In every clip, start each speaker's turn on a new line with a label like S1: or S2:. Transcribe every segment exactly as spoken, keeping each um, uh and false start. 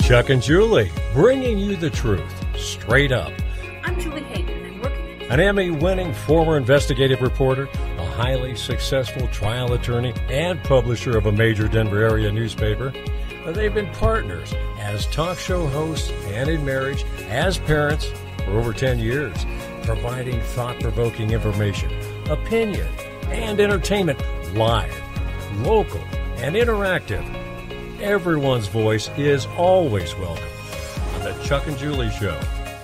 S1: Chuck and Julie, bringing you the truth, straight up.
S2: I'm Julie Hayden. I'm working
S1: An Emmy-winning former investigative reporter, a highly successful trial attorney, and publisher of a major Denver area newspaper. They've been partners as talk show hosts and in marriage, as parents for over ten years, providing thought-provoking information, opinion, and entertainment live, local, and interactive. Everyone's voice is always welcome on the Chuck and Julie Show.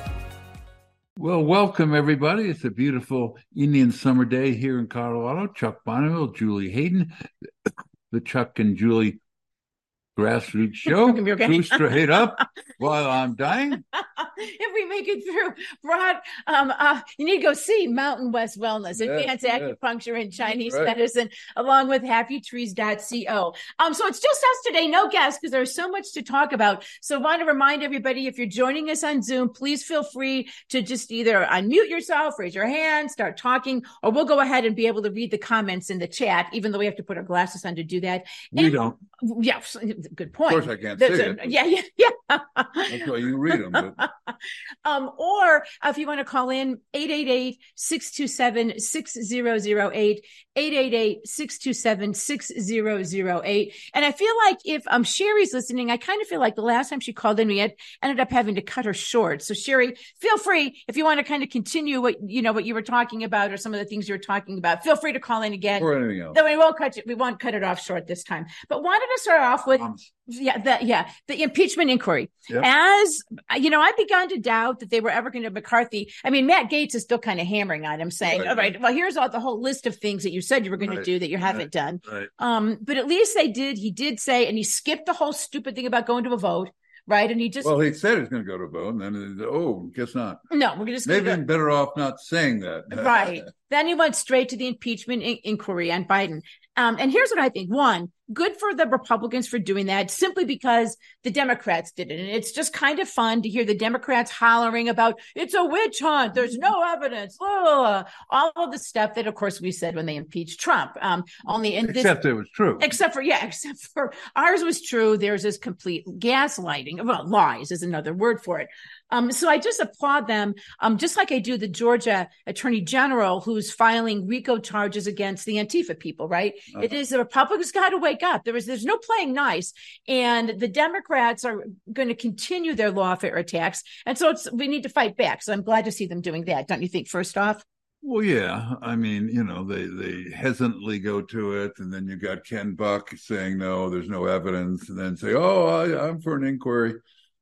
S3: Well, welcome, everybody. It's a beautiful Indian summer day here in Colorado. Chuck Bonneville, Julie Hayden, the Chuck and Julie Grassroots Show. Two straight up while I'm dying.
S2: If we make it through, Rod, um, uh, you need to go see Mountain West Wellness, Advanced yes, Acupuncture yes. and Chinese right. Medicine, along with happy trees dot co. Um, so it's just us today, no guests, because there's so much to talk about. So I want to remind everybody, if you're joining us on Zoom, please feel free to just either unmute yourself, raise your hand, start talking, or we'll go ahead and be able to read the comments in the chat, even though we have to put our glasses on to do that.
S3: We
S2: and,
S3: don't.
S2: Yeah, good point.
S3: Of course I can't see it.
S2: Yeah, yeah, yeah.
S3: That's why you read them. But...
S2: um, or if you want to call in, eight eight eight, six two seven, six zero zero eight, eight eight eight, six two seven, six zero zero eight. And I feel like if um Sherry's listening, I kind of feel like the last time she called in, we had ended up having to cut her short. So Sherry, feel free, if you want to kind of continue what, you know, what you were talking about or some of the things you were talking about, feel free to call in again.
S3: Or anything else.
S2: Then we won't cut it, we won't cut it off short this time. But wanted to start off with
S3: um,
S2: Yeah, the, yeah, the impeachment inquiry.
S3: Yep.
S2: As, you know, I've begun to doubt that they were ever going to McCarthy. I mean, Matt Gaetz is still kind of hammering on him saying,
S3: right.
S2: all right, well, here's all the whole list of things that you said you were going right. to do that you haven't
S3: right.
S2: done.
S3: Right.
S2: Um, but at least they did. He did say, and he skipped the whole stupid thing about going to a vote. Right. And he just.
S3: Well, he said he was going to go to a vote, and then, oh, guess not.
S2: No, we're just
S3: Maybe
S2: go.
S3: I'm better off not saying that.
S2: Right. Then he went straight to the impeachment in- inquiry on Biden. Um, and here's what I think. One, good for the Republicans for doing that simply because the Democrats did it. And it's just kind of fun to hear the Democrats hollering about it's a witch hunt. There's no evidence. Blah, blah, blah. All of the stuff that, of course, we said when they impeached Trump. Um, only in
S3: Except
S2: this,
S3: it was true.
S2: Except for, yeah, except for ours was true. There's this complete gaslighting. Well, lies is another word for it. Um, so I just applaud them, um, just like I do the Georgia Attorney General who's filing RICO charges against the Antifa people, right? Uh-huh. It is the Republicans got to wake up. There is, there's no playing nice. And the Democrats are going to continue their lawfare attacks. And so it's, we need to fight back. So I'm glad to see them doing that. Don't you think, first off?
S3: Well, yeah. I mean, you know, they, they hesitantly go to it. And then you got Ken Buck saying, no, there's no evidence. And then say, oh, I, I'm for an inquiry.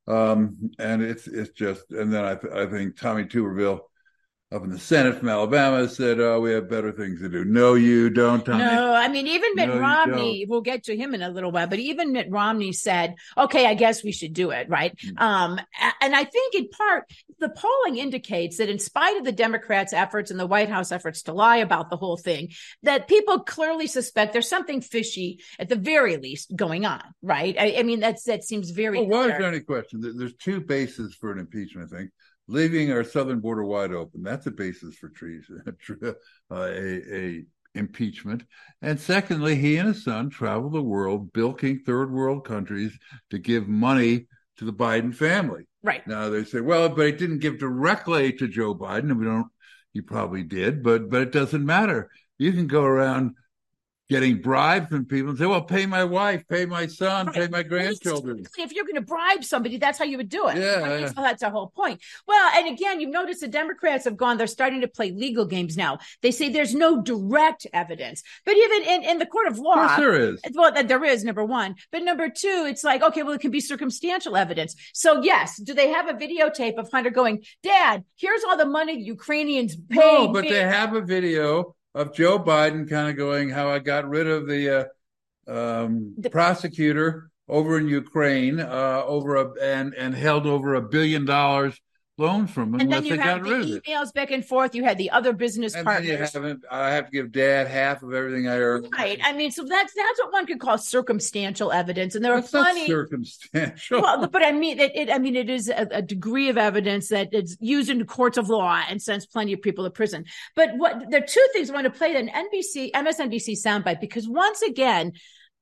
S3: Um, and it's it's just, and then I th- I think Tommy Tuberville up in the Senate from Alabama said, oh, we have better things to do. No, you don't, Tommy.
S2: No, I mean, even Mitt
S3: no,
S2: Romney, we'll get to him in a little while, but even Mitt Romney said, okay, I guess we should do it, right? Mm-hmm. Um, and I think in part, the polling indicates that in spite of the Democrats' efforts and the White House efforts to lie about the whole thing, that people clearly suspect there's something fishy, at the very least, going on, right? I, I mean, that's that seems very
S3: well, why
S2: clear.
S3: Is there any question? There's two bases for an impeachment, I think. Leaving our southern border wide open, that's a basis for trees, uh, a, a impeachment. And secondly, he and his son travel the world bilking third world countries to give money to the Biden family.
S2: Right.
S3: Now they say, well, but he didn't give directly to Joe Biden. And we don't, he probably did, but but it doesn't matter. You can go around getting bribes from people and say, well, pay my wife, pay my son, right. pay my grandchildren.
S2: If you're going to bribe somebody, that's how you would do it.
S3: Yeah,
S2: right?
S3: yeah.
S2: So that's the whole point. Well, and again, you've noticed the Democrats have gone, they're starting to play legal games now. They say there's no direct evidence. But even in, in the court of law.
S3: Yes, there is.
S2: Well, there is, number one. But number two, it's like, okay, well, it can be circumstantial evidence. So yes, do they have a videotape of Hunter going, Dad, here's all the money the Ukrainians paid?
S3: No, but me. They have a video of Joe Biden kind of going, how I got rid of the, uh, um, the prosecutor over in Ukraine, uh, over a, and, and held over a billion dollars loans from him.
S2: And then you have the emails back and forth. You had the other business
S3: and
S2: partners.
S3: Then you haven't, I have to give Dad half of everything I earned.
S2: Right. I mean, so that's that's what one could call circumstantial evidence, and there
S3: that's
S2: are plenty
S3: not circumstantial.
S2: Well, but I mean, it, it I mean, it is a, a degree of evidence that it's used in the courts of law and sends plenty of people to prison. But what there are two things I want to play an N B C, M S N B C soundbite because once again.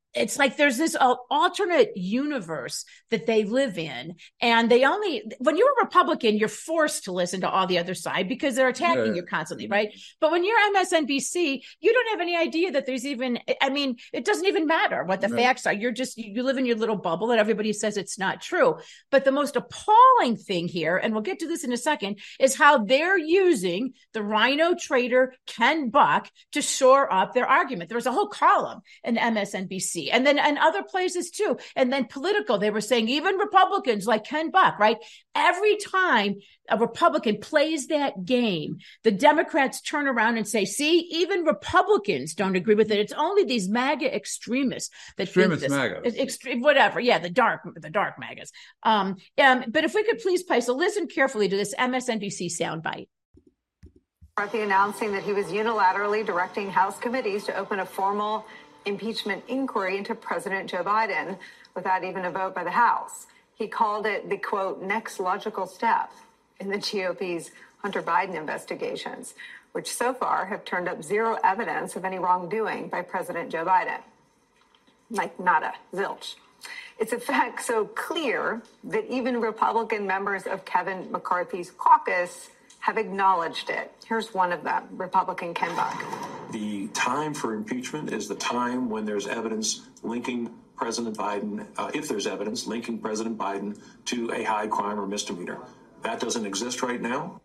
S2: it's like there's this uh, alternate universe that they live in. And they only, when you're a Republican, you're forced to listen to all the other side because they're attacking yeah. you constantly, right? But when you're M S N B C, you don't have any idea that there's even, I mean, it doesn't even matter what the right. facts are. You're just, you live in your little bubble and everybody says it's not true. But the most appalling thing here, and we'll get to this in a second, is how they're using the Rhino trader Ken Buck to shore up their argument. There was a whole column in M S N B C. And then and other places too. And then Political, they were saying even Republicans like Ken Buck, right? Every time a Republican plays that game, the Democrats turn around and say, see, even Republicans don't agree with it. It's only these MAGA extremists that
S3: extremist
S2: think this.
S3: MAGAs.
S2: Extreme, whatever. Yeah, the dark, the dark MAGAs. Um, um, but if we could please, Paisa, listen carefully to this M S N B C soundbite.
S4: McCarthy announcing that he was unilaterally directing House committees to open a formal impeachment inquiry into President Joe Biden without even a vote by the House. He called it the, quote, next logical step in the G O P's Hunter Biden investigations, which so far have turned up zero evidence of any wrongdoing by President Joe Biden. Like nada, zilch. It's a fact so clear that even Republican members of Kevin McCarthy's caucus have acknowledged it. Here's one of them, Republican Ken Buck.
S5: The time for impeachment is the time when there's evidence linking President Biden, uh, if there's evidence linking President Biden to a high crime or misdemeanor. That doesn't exist right now.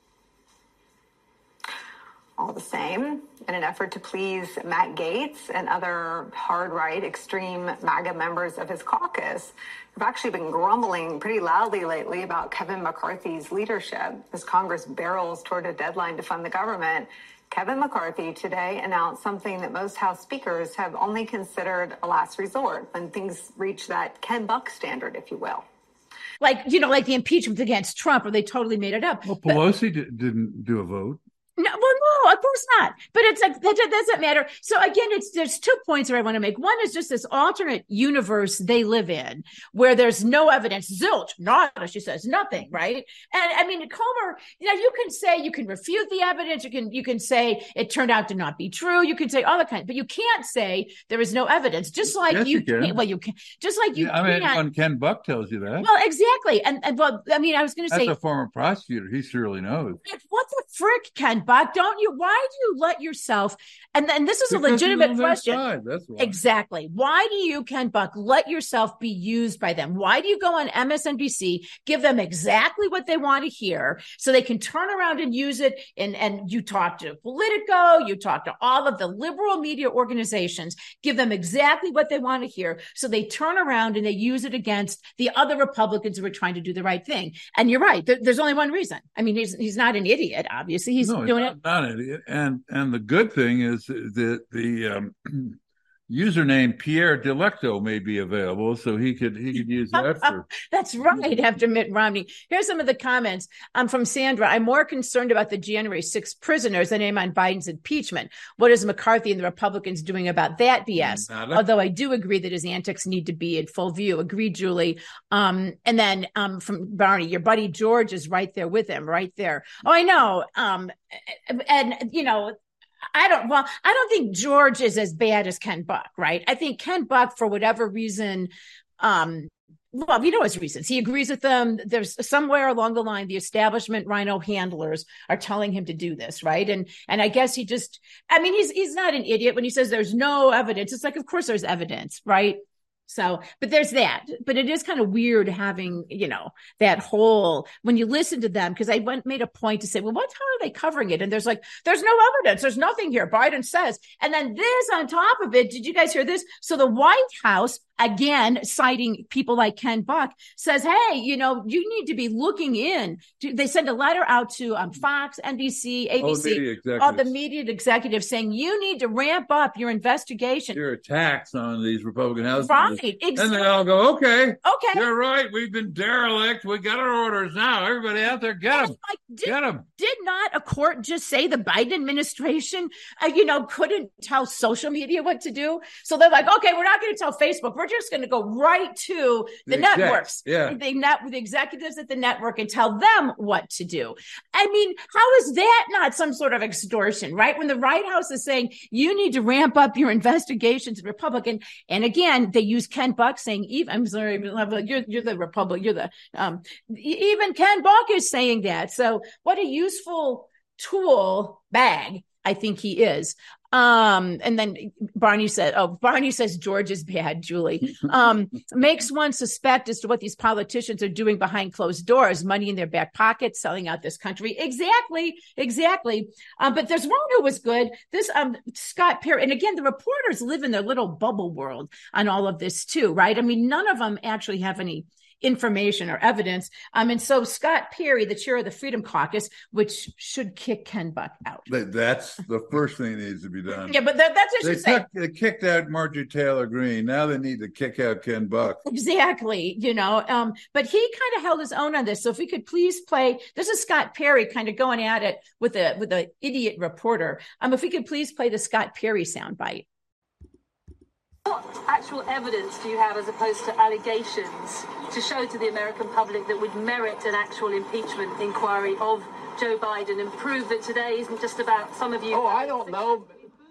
S4: All the same, in an effort to please Matt Gaetz and other hard-right, extreme MAGA members of his caucus, have actually been grumbling pretty loudly lately about Kevin McCarthy's leadership as Congress barrels toward a deadline to fund the government. Kevin McCarthy today announced something that most House speakers have only considered a last resort when things reach that Ken Buck standard, if you will.
S2: Like, you know, like the impeachment against Trump, or they totally made it up.
S3: Well, Pelosi but, didn't do a vote.
S2: No, well, no, of course not. But it's like, that doesn't matter. So again, it's, there's two points that I want to make. One is just this alternate universe they live in where there's no evidence, zilch, nada, she says, nothing, right? And I mean, Comer, you know, you can say, you can refute the evidence. You can, you can say it turned out to not be true. You can say all the kind, but you can't say there is no evidence. Just like
S3: yes,
S2: you,
S3: you can.
S2: Can't, well, you can, just like you
S3: yeah, I
S2: can't.
S3: mean, when Ken Buck tells you that.
S2: Well, exactly. And, and well, I mean, I was going to say.
S3: That's a former prosecutor. He surely knows.
S2: What the frick, Ken Buck? Don't you? Why do you let yourself? And then this is
S3: because
S2: a legitimate question.
S3: Side, that's why.
S2: Exactly. Why do you, Ken Buck, let yourself be used by them? Why do you go on M S N B C, give them exactly what they want to hear, so they can turn around and use it? And and you talk to Politico, you talk to all of the liberal media organizations, give them exactly what they want to hear, so they turn around and they use it against the other Republicans who are trying to do the right thing. And you're right. There, there's only one reason. I mean, he's he's not an idiot. Obviously, he's
S3: no,
S2: doing
S3: not,
S2: it.
S3: Not an idiot. And and the good thing is that the um, username Pierre Delecto may be available, so he could he could use that for.
S2: That's right. After Mitt Romney, here's some of the comments um, from Sandra. I'm more concerned about the January sixth prisoners than I am on Biden's impeachment. What is McCarthy and the Republicans doing about that B S? Nada. Although I do agree that his antics need to be in full view. Agreed, Julie. Um, and then um, from Barney, your buddy George is right there with him, right there. Oh, I know. Um, and you know. I don't, well, I don't think George is as bad as Ken Buck, right? I think Ken Buck, for whatever reason, um, well, we know his reasons. He agrees with them. There's somewhere along the line, the establishment Rhino handlers are telling him to do this, right? And and I guess he just, I mean, he's he's not an idiot when he says there's no evidence. It's like, of course there's evidence, right? So, but there's that. But it is kind of weird having, you know, that whole, when you listen to them, because I went made a point to say, well, what, how are they covering it? And there's like, there's no evidence. There's nothing here. Biden says. And then this on top of it, did you guys hear this? So the White House, again, citing people like Ken Buck, says, hey, you know, you need to be looking in. They send a letter out to um, Fox, N B C, A B C, all, all the media executives saying, you need to ramp up your investigation.
S3: Your attacks on these Republican House
S2: right.
S3: Exactly.
S2: And
S3: they all go, okay,
S2: okay,
S3: you're right. We've been derelict. We got our orders now. Everybody out there, get them.
S2: Like, did,
S3: get them.
S2: Did not a court just say the Biden administration, uh, you know, couldn't tell social media what to do? So they're like, okay, we're not going to tell Facebook. We're we're just going to go right to the,
S3: The execs,
S2: networks,
S3: yeah.
S2: the, net, the executives at the network and tell them what to do. I mean, how is that not some sort of extortion, right? When the White House is saying you need to ramp up your investigations, Republican, and again, they use Ken Buck saying, even, I'm sorry, you're, you're the Republican, you're the, um, even Ken Buck is saying that. So what a useful tool bag I think he is. Um, and then Barney said, oh, Barney says George is bad, Julie. Um, makes one suspect as to what these politicians are doing behind closed doors, money in their back pockets, selling out this country. Exactly, exactly. Um, but there's one who was good. This um Scott Perry, and again, the reporters live in their little bubble world on all of this too, right? I mean, none of them actually have any information or evidence. Um, and so Scott Perry, the chair of the Freedom Caucus, which should kick Ken Buck out.
S3: That's the first thing that needs to be done.
S2: Yeah, but that, that's what
S3: they,
S2: you say.
S3: they kicked out Marjorie Taylor Greene. Now they need to kick out Ken Buck.
S2: Exactly. You know, um, but he kind of held his own on this. So if we could please play, this is Scott Perry kind of going at it with a with an idiot reporter. Um, if we could please play the Scott Perry soundbite.
S6: What actual evidence do you have, as opposed to allegations, to show to the American public that would merit an actual impeachment inquiry of Joe Biden and prove that today isn't just about some of you?
S7: Oh, I don't know.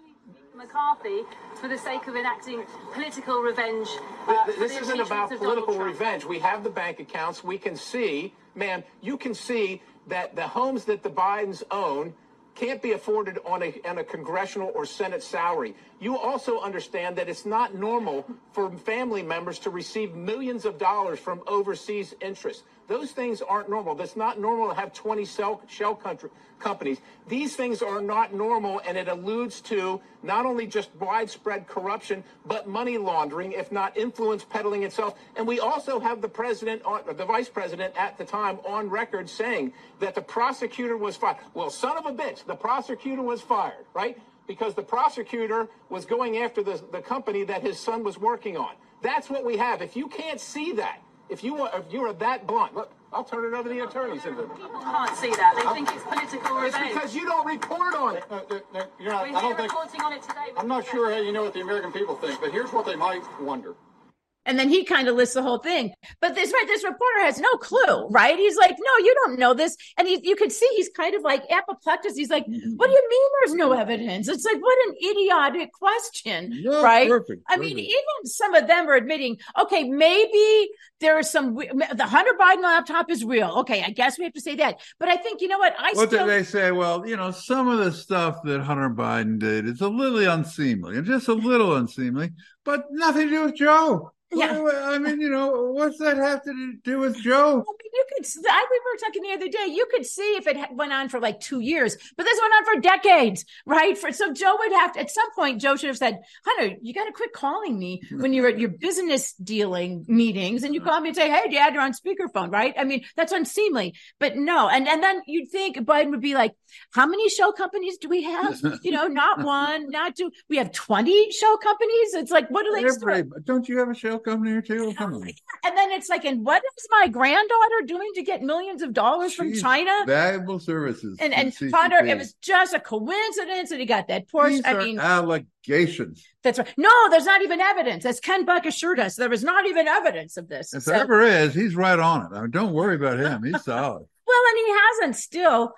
S6: McCarthy for the sake of enacting political revenge. Uh,
S7: this isn't about political revenge. We have the bank accounts. We can see, man, you can see that the homes that the Bidens own can't be afforded on a, on a congressional or Senate salary. You also understand that it's not normal for family members to receive millions of dollars from overseas interests. Those things aren't normal. It's not normal to have twenty shell, shell country, companies. These things are not normal, and it alludes to not only just widespread corruption, but money laundering, if not influence peddling itself. And we also have the president, or the vice president at the time, on record saying that the prosecutor was fired. Well, son of a bitch, the prosecutor was fired, right? Because the prosecutor was going after the, the company that his son was working on. That's what we have. If you can't see that, if you are, if you are that blunt, look, I'll turn it over to the attorneys.
S6: People can't see that. They think it's political
S7: It's
S6: revenge.
S7: because you don't report on it.
S8: Uh, they're- they're- you're not-
S6: We're
S8: I
S6: here
S8: don't think,
S6: reporting on it today.
S8: I'm not sure how you know what the American people think, but here's what they might wonder.
S2: And then he kind of lists the whole thing. But this right, this reporter has no clue, right? He's like, no, you don't know this. And he, you could see he's kind of like apoplectic. He's like, what do you mean there's no evidence? It's like, what an idiotic question,
S3: Yeah,
S2: right?
S3: perfect,
S2: I mean,
S3: perfect.
S2: even some of them are admitting, okay, maybe there is some, the Hunter Biden laptop is real. Okay, I guess we have to say that. But I think, you know what? I
S3: What
S2: still...
S3: did they say? Well, you know, some of the stuff that Hunter Biden did is a little unseemly, and just a little unseemly, but nothing to do with Joe.
S2: Yeah.
S3: Well, I mean, you know, what's that have to do with Joe?
S2: I mean, you could. I, we were talking the other day. You could see if it went on for like two years, but this went on for decades, right? For so Joe would have to. At some point, Joe should have said, "Hunter, you got to quit calling me when you're at your business dealing meetings, and you call me and say, hey, Dad, you're on speakerphone, right? I mean, that's unseemly." But no, and and then you'd think Biden would be like, "How many shell companies do we have? You know, not one, not two. We have twenty shell companies. It's like, what do they?
S3: Everybody, don't you have a shell company or two? Come on.
S2: And then it's like, and what is my granddaughter doing to get millions of dollars from
S3: She's
S2: China?
S3: Valuable services.
S2: And and
S3: from
S2: Hunter,
S3: C C P.
S2: it was just a coincidence that he got that Porsche.
S3: These
S2: I
S3: are
S2: mean,
S3: allegations.
S2: that's right. No, there's not even evidence. As Ken Buck assured us, there was not even evidence of this.
S3: If
S2: So-
S3: there ever is, he's right on it. I mean, don't worry about him. He's solid.
S2: well, and he hasn't still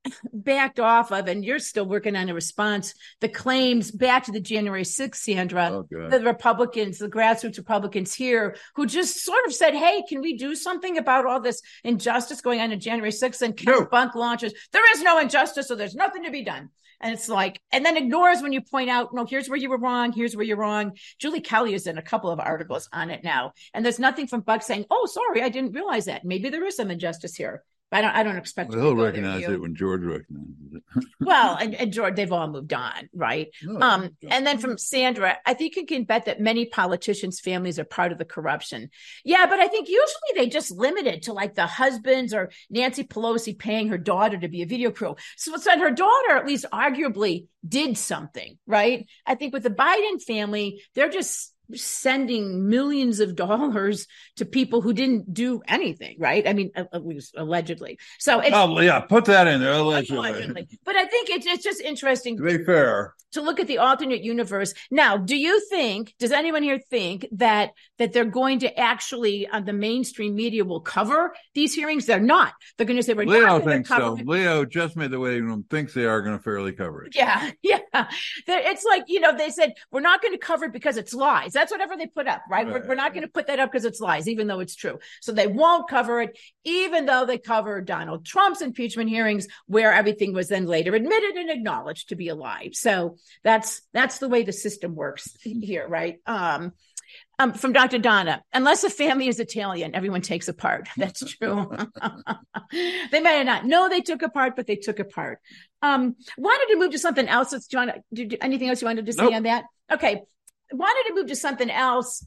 S2: backed off of, and you're still working on a response, the claims back to the January sixth, Sandra,
S3: Oh, good.
S2: the Republicans, the grassroots Republicans here, who just sort of said, hey, can we do something about all this injustice going on in January sixth? And Ken
S3: No.
S2: Buck launches, there is no injustice, so there's nothing to be done. And it's like, and then ignores when you point out, no, here's where you were wrong. Here's where you're wrong. Julie Kelly is in a couple of articles on it now. And there's nothing from Buck saying, oh, sorry, I didn't realize that. Maybe there is some injustice here. But I don't, I don't expect
S3: Well,
S2: to
S3: he'll
S2: go there,
S3: recognize
S2: you.
S3: it when George recognizes it.
S2: Well, and, and George, they've all moved on, right?
S3: No,
S2: Um, and then from Sandra, I think you can bet that many politicians' families are part of the corruption. Yeah, but I think usually they just limit it to like the husbands or Nancy Pelosi paying her daughter to be a video crew. So, so her daughter at least arguably did something, right? I think with the Biden family, they're just sending millions of dollars to people who didn't do anything, right? I mean, at least allegedly. So it's
S3: oh yeah, put that in there, allegedly.
S2: allegedly. But I think it's it's just interesting
S3: to be fair
S2: to look at the alternate universe. Now, do you think? Does anyone here think that that they're going to actually on uh, the mainstream media will cover these hearings? They're not. They're going to say we're
S3: Leo
S2: not going
S3: thinks
S2: to cover
S3: so.
S2: it.
S3: Leo just made the waiting room thinks they are going to fairly cover it.
S2: Yeah, yeah. It's like, you know, they said we're not going to cover it because it's lies. That's whatever they put up, right? right. We're, we're not going to put that up because it's lies, even though it's true. So they won't cover it, even though they covered Donald Trump's impeachment hearings, where everything was then later admitted and acknowledged to be a lie. So that's that's the way the system works here, right? Um, Um, from Doctor Donna, unless a family is Italian, everyone takes a part. That's true. They may not know they took a part, but they took a part. Um, wanted to move to something else. Let's, do you want to do anything else you wanted to say nope. on that? Okay. Wanted to move to something else.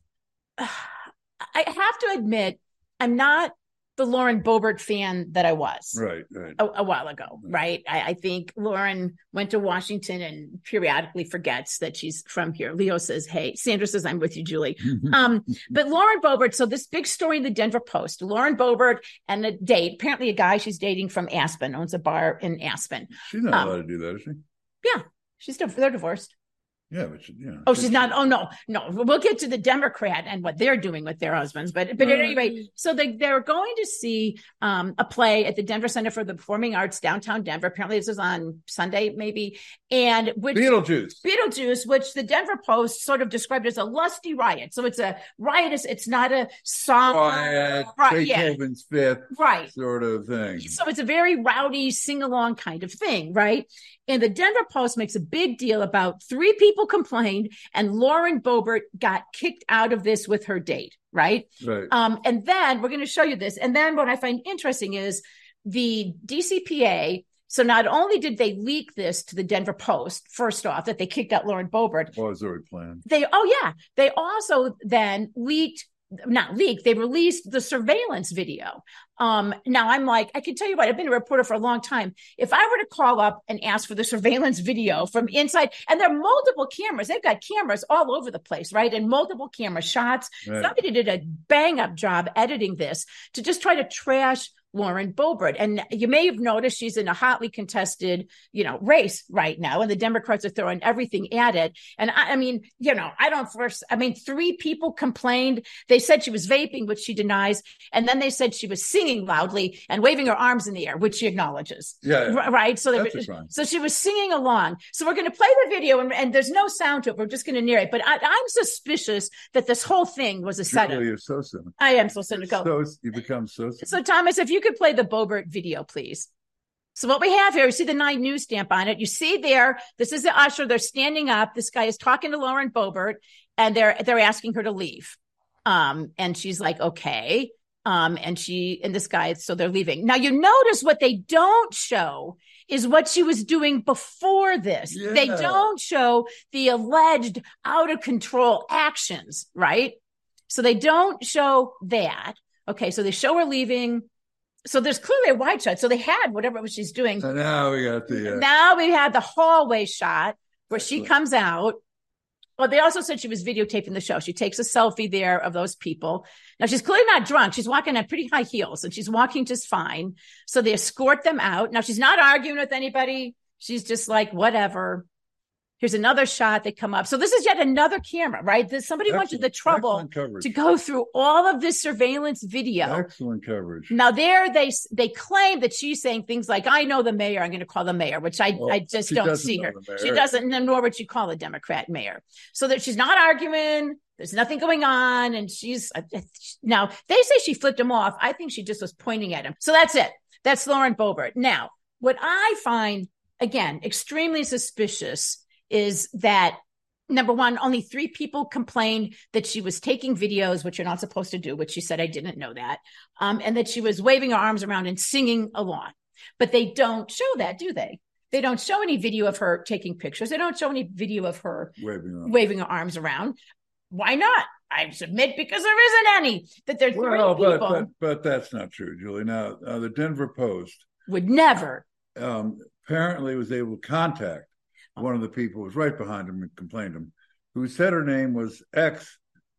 S2: I have to admit, I'm not the Lauren Boebert fan that I was
S3: right, right.
S2: A, a while ago, right? I, I think Lauren went to Washington and periodically forgets that she's from here. Leo says, hey, Sandra says, I'm with you, Julie. um, but Lauren Boebert, so this big story in the Denver Post, Lauren Boebert and a date, apparently a guy she's dating from Aspen, owns a bar in Aspen.
S3: She's not um, allowed to do that, is she?
S2: Yeah, she's still, they're divorced.
S3: Yeah, but she, you know,
S2: oh, she's she, not. Oh, no, no. We'll get to the Democrat and what they're doing with their husbands. But, but uh, at any rate, so they, they're going to see um, a play at the Denver Center for the Performing Arts, downtown Denver. Apparently, this is on Sunday, maybe. And which
S3: Beetlejuice,
S2: Beetlejuice, which the Denver Post sort of described as a lusty riot. So it's a riotous. It's not a song.
S3: Riot, right, Beethoven's yeah. Fifth,
S2: right,
S3: sort of thing.
S2: So it's a very rowdy, sing along kind of thing, right? And the Denver Post makes a big deal about three people complained and Lauren Boebert got kicked out of this with her date, right?
S3: Right.
S2: Um, and then we're going to show you this. And then what I find interesting is the D C P A. So not only did they leak this to the Denver Post, first off, that they kicked out Lauren Boebert.
S3: Well, it was already planned.
S2: They, oh yeah. They also then leaked Not leaked, they released the surveillance video. Um, now I'm like, I can tell you what, I've been a reporter for a long time. If I were to call up and ask for the surveillance video from inside, and there are multiple cameras, they've got cameras all over the place, right? And multiple camera shots. Right. Somebody did a bang up job editing this to just try to trash Lauren Boebert. And you may have noticed she's in a hotly contested, you know, race right now. And the Democrats are throwing everything at it. And I, I mean, you know, I don't first, I mean, three people complained. They said she was vaping, which she denies. And then they said she was singing loudly and waving her arms in the air, which she acknowledges.
S3: Yeah. yeah.
S2: Right. So, they, so she was singing along. So we're going to play the video and, and there's no sound to it. We're just going to narrate. But I, I'm suspicious that this whole thing was a setup.
S3: Really, you're so cynical.
S2: I am so cynical.
S3: So you become so cynical.
S2: So Thomas, if you could play the Boebert video, please. So what we have here, you see the Nine News stamp on it. You see there, this is the usher. They're standing up. This guy is talking to Lauren Boebert, and they're they're asking her to leave. Um, and she's like, okay. Um, and she and this guy, so they're leaving. Now you notice what they don't show is what she was doing before this. Yeah. They don't show the alleged out of control actions, right? So they don't show that. Okay, so they show her leaving. So there's clearly a wide shot. So they had whatever it was she's doing.
S3: So now we got the. Uh...
S2: Now we had the hallway shot where she comes out. Well, they also said she was videotaping the show. She takes a selfie there of those people. Now she's clearly not drunk. She's walking on pretty high heels and she's walking just fine. So they escort them out. Now she's not arguing with anybody. She's just like, whatever. Here's another shot. They come up. So this is yet another camera, right? This, somebody excellent, went to the trouble to go through all of this surveillance video.
S3: Excellent coverage.
S2: Now there they they claim that she's saying things like, I know the mayor. I'm going to call the mayor, which I, well, I just don't see her. She doesn't, nor would she call a Democrat mayor. So that she's not arguing. There's nothing going on. And she's now they say she flipped him off. I think she just was pointing at him. So that's it. That's Lauren Boebert. Now, what I find, again, extremely suspicious is that, number one, only three people complained that she was taking videos, which you're not supposed to do, which she said, I didn't know that, um, and that she was waving her arms around and singing along. But they don't show that, do they? They don't show any video of her taking pictures. They don't show any video of her
S3: waving,
S2: waving her arms around. Why not? I submit because there isn't any. That there's
S3: well,
S2: three
S3: but,
S2: people.
S3: But, but that's not true, Julie. Now, uh, the Denver Post
S2: would never.
S3: Um, apparently was able to contact one of the people who was right behind him and complained to him, who said her name was ex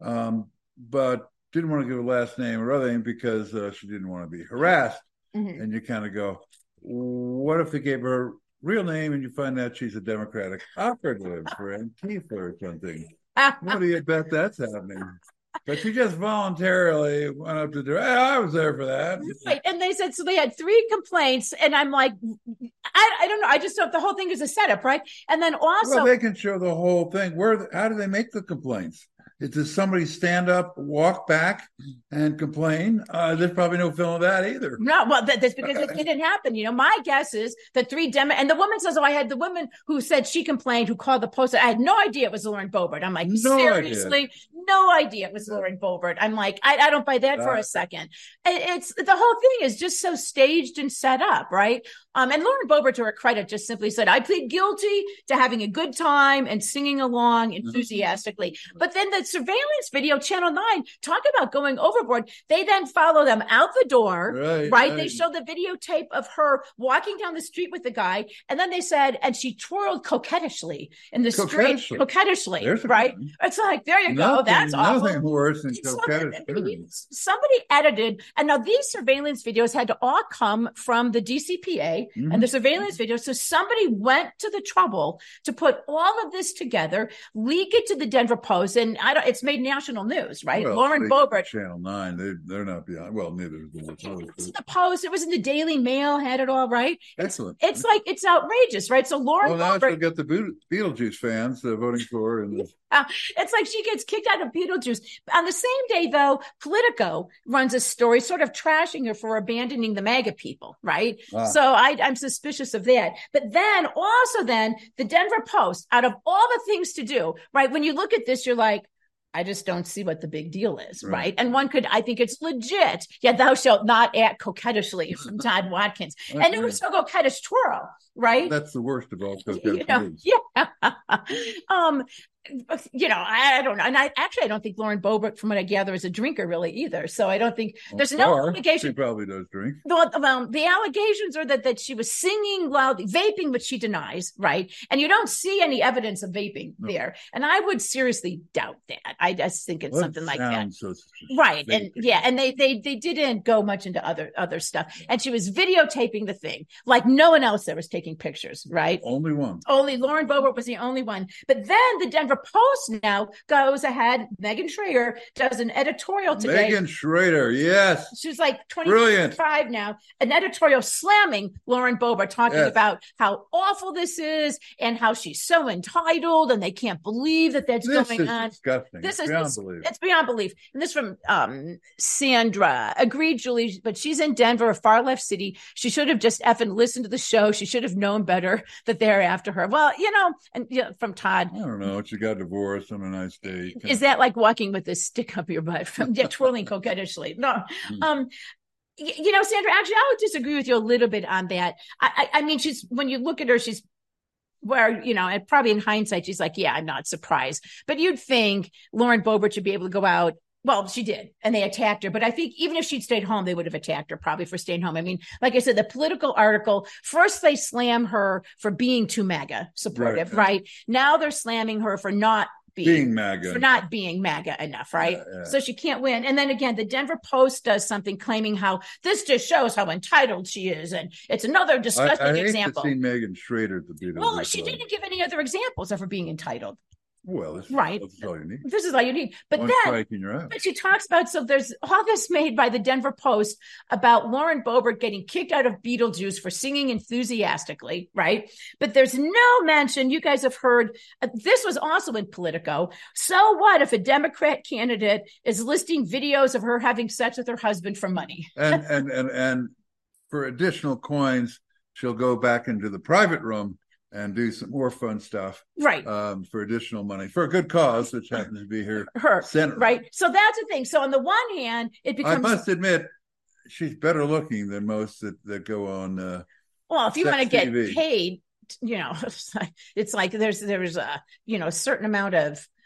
S3: um, but didn't want to give a last name or other name because uh, she didn't want to be harassed. Mm-hmm. And you kind of go, what if they gave her real name and you find out she's a Democratic operative for Antifa or something? What do you bet that's happening? But she just voluntarily went up to the, hey, I was there for that.
S2: Right. And they said, so they had three complaints. And I'm like, I, I don't know. I just thought the whole thing is a setup, right? And then also.
S3: Well, they can show the whole thing. Where? How do they make the complaints? Does somebody stand up, walk back, and complain? Uh, there's probably no film of that either.
S2: No, well, that, that's because it didn't happen. You know, my guess is that three Dem and the woman says, "Oh, I had the woman who said she complained, who called the post. I had no idea it was Lauren Boebert." I'm like, no seriously, idea. no idea it was Lauren Boebert. I'm like, I, I don't buy that uh, for a second. It's the whole thing is just so staged and set up, right? Um, and Lauren Boebert, to her credit, just simply said, "I plead guilty to having a good time and singing along enthusiastically." Mm-hmm. But then the surveillance video, Channel nine, talk about going overboard. They then follow them out the door, right? right? right. They show the videotape of her walking down the street with the guy. And then they said, and she twirled coquettishly in the
S3: coquettishly.
S2: street, coquettishly, right? One. It's like, there you nothing, go. That's awful.
S3: Nothing worse than coquettish.
S2: Somebody edited, and now these surveillance videos had to all come from the D C P A mm-hmm. and the surveillance videos. So somebody went to the trouble to put all of this together, leak it to the Denver Post, and I don't, it's made national news, right?
S3: Well,
S2: Lauren Boebert.
S3: Channel nine, they, they're not beyond, well, neither is the Post.
S2: It's the Post. It was in the Daily Mail, had it all, right?
S3: Excellent.
S2: It's, it's like, it's outrageous, right? So Lauren
S3: well, now
S2: Boebert.
S3: she'll get the Beetlejuice fans uh, voting for her. And the-
S2: Uh, it's like she gets kicked out of Beetlejuice. On the same day, though, Politico runs a story sort of trashing her for abandoning the MAGA people, right? Wow. So I, I'm suspicious of that. But then also then the Denver Post, out of all the things to do, right? When you look at this, you're like, I just don't see what the big deal is, right? right? And one could, I think it's legit. Yeah, thou shalt not act coquettishly from Todd Watkins. That's and it was so coquettish twirl, right?
S3: That's the worst of all coquettish.
S2: You know, yeah. um, you know, I, I don't know. And I actually, I don't think Lauren Boebert, from what I gather, is a drinker really either. So I don't think
S3: well,
S2: there's no
S3: far,
S2: allegation.
S3: She probably does drink.
S2: Well, um, the allegations are that, that she was singing loudly, vaping, which she denies, right? And you don't see any evidence of vaping no. there. And I would seriously doubt that. I just think it's
S3: well,
S2: something
S3: it
S2: like that.
S3: So
S2: right. Vaping. And yeah, and they, they, they didn't go much into other, other stuff. And she was videotaping the thing like no one else there was taking pictures, right?
S3: Only one.
S2: Only Lauren Boebert was the only one. But then the Denver Post now goes ahead. Megan Schrader does an editorial today.
S3: Megan Schrader, yes.
S2: She's like twenty-five now. An editorial slamming Lauren Boebert, talking yes. about how awful this is and how she's so entitled and they can't believe that that's
S3: this
S2: going
S3: is
S2: on.
S3: Disgusting.
S2: This
S3: it's
S2: is
S3: beyond
S2: this,
S3: belief.
S2: It's beyond belief. And this from um, Sandra. Agreed, Julie, but she's in Denver, a far left city. She should have just effing listened to the show. She should have known better that they're after her. Well, you know, and you know, from Todd.
S3: I don't know. She got divorced on a nice day.
S2: Is that like walking with a stick up your butt from yeah, twirling coquettishly? No. Um, y- you know, Sandra, actually, I would disagree with you a little bit on that. I, I, I mean, she's, when you look at her, she's, where, you know, and probably in hindsight, she's like, yeah, I'm not surprised. But you'd think Lauren Boebert should be able to go out. Well, she did, and they attacked her. But I think even if she'd stayed home, they would have attacked her probably for staying home. I mean, like I said, the Political article, first they slam her for being too MAGA supportive, right? right? Now they're slamming her for not being,
S3: being MAGA.
S2: For not being MAGA enough, right?
S3: Yeah, yeah.
S2: So she can't win. And then again, the Denver Post does something claiming how this just shows how entitled she is. And it's another disgusting
S3: I, I hate
S2: example.
S3: To see Megan Schrader to be the
S2: Well, she didn't give any other examples of her being entitled.
S3: Well, this,
S2: right.
S3: This is all you need.
S2: This is all you need. But
S3: One
S2: then, but she talks about, so there's all this made by the Denver Post about Lauren Boebert getting kicked out of Beetlejuice for singing enthusiastically, right? But there's no mention, you guys have heard, uh, this was also in Politico. So what if a Democrat candidate is listing videos of her having sex with her husband for money?
S3: and, and, and, and for additional coins, she'll go back into the private room and do some more fun stuff,
S2: right?
S3: Um, for additional money for a good cause, which happens to be her,
S2: her
S3: center,
S2: right? So that's the thing. So on the one hand, it becomes.
S3: I must admit, she's better looking than most that, that go on. Uh,
S2: well, if you want to get
S3: T V.
S2: paid, you know, it's like, it's like there's there's a you know a certain amount of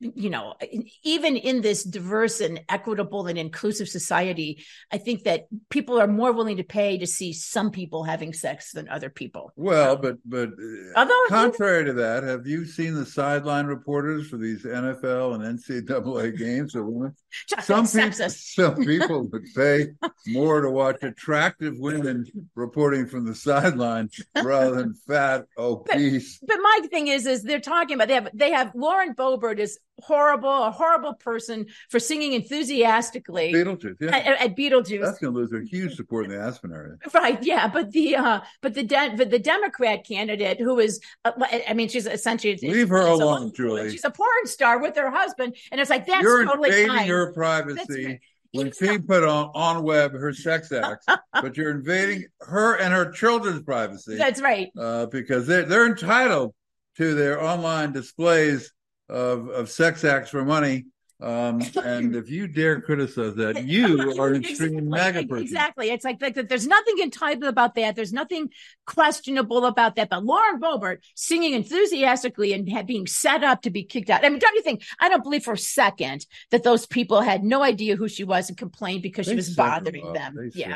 S2: you know, even in this diverse and equitable and inclusive society, I think that people are more willing to pay to see some people having sex than other people.
S3: Well, but but
S2: Although,
S3: contrary to that, have you seen the sideline reporters for these N F L and N C double A games? Some people, some people would pay more to watch attractive women reporting from the sideline rather than fat, obese.
S2: But, but my thing is, is they're talking about they have they have Lauren Boebert is horrible, a horrible person for singing enthusiastically
S3: Beetlejuice, yeah.
S2: at, at Beetlejuice.
S3: That's going to lose a huge support in the Aspen area,
S2: right? Yeah, but the uh, but the de- but the Democrat candidate who is, uh, I mean, she's essentially
S3: leave her
S2: alone,
S3: alone, Julie.
S2: She's a porn star with her husband, and it's like that's
S3: You're
S2: totally
S3: invading
S2: fine.
S3: her privacy when she put on on web her sex acts, but you're invading her and her children's privacy.
S2: That's right,
S3: uh, because they're they're entitled to their online displays of of sex acts for money. Um, and if you dare criticize that, you are an extreme
S2: exactly,
S3: MAGA person.
S2: Exactly. It's like, like there's nothing entitled about that. There's nothing questionable about that. But Lauren Boebert singing enthusiastically and had, being set up to be kicked out. I mean, don't you think? I don't believe for a second that those people had no idea who she was and complained because
S3: They
S2: she was bothering them. them. Yeah.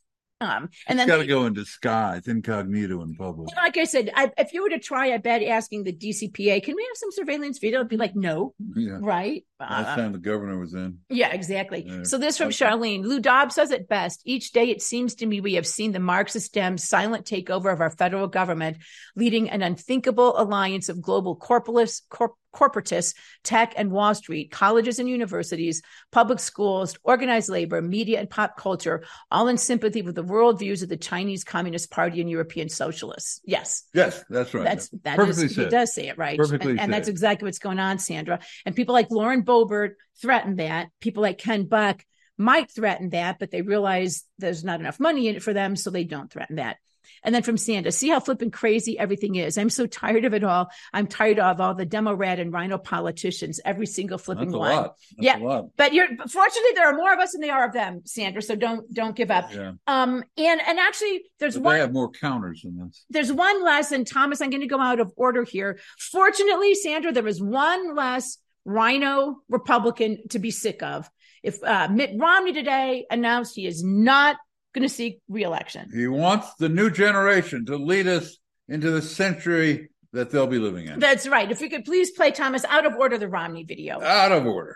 S2: Um, and
S3: She's
S2: then
S3: got to go in disguise, incognito in public.
S2: Like I said, I, if you were to try, I bet asking the D C P A, can we have some surveillance video? It'd be like, no,
S3: yeah.
S2: right?
S3: Last
S2: uh,
S3: time the governor was in.
S2: Yeah, exactly.
S3: Yeah.
S2: So this from
S3: Okay.
S2: Charlene. Lou Dobbs says it best. Each day it seems to me we have seen the Marxist Dems' silent takeover of our federal government, leading an unthinkable alliance of global corporalists, corp- corporatists, tech and Wall Street, colleges and universities, public schools, organized labor, media, and pop culture, all in sympathy with the worldviews of the Chinese Communist Party and European socialists. Yes.
S3: Yes, that's right.
S2: That's that
S3: Perfectly
S2: is,
S3: said.
S2: he does say it right.
S3: Perfectly
S2: and, and
S3: said.
S2: that's exactly what's going on, Sandra. And people like Lauren Boebert threaten that. People like Ken Buck might threaten that, but they realize there's not enough money in it for them, so they don't threaten that. And then from Sandra, see how flippin' crazy everything is. I'm so tired of it all. I'm tired of all the Demo-Rat and Rhino politicians, every single flipping
S3: That's a
S2: one.
S3: lot. That's
S2: yeah,
S3: a lot.
S2: but you're fortunately there are more of us than there are of them, Sandra. So don't don't give up.
S3: Yeah.
S2: Um, and and actually, there's
S3: But
S2: one.
S3: they have more counters than this.
S2: There's one less, and Thomas, I'm going to go out of order here. Fortunately, Sandra, there was one less Rhino Republican to be sick of. If uh, Mitt Romney today announced he is not going to seek re-election.
S3: He wants the new generation to lead us into the century that they'll be living in.
S2: That's right. If we could please play, Thomas, out of order, the Romney video.
S3: Out of order.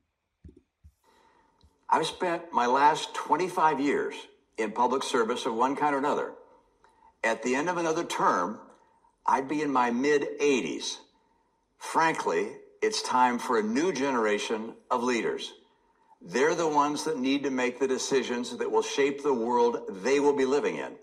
S9: I've spent my last twenty-five years in public service of one kind or another. At the end of another term, I'd be in my mid-eighties. Frankly, it's time for a new generation of leaders. They're the ones that need to make the decisions that will shape the world they will be living in.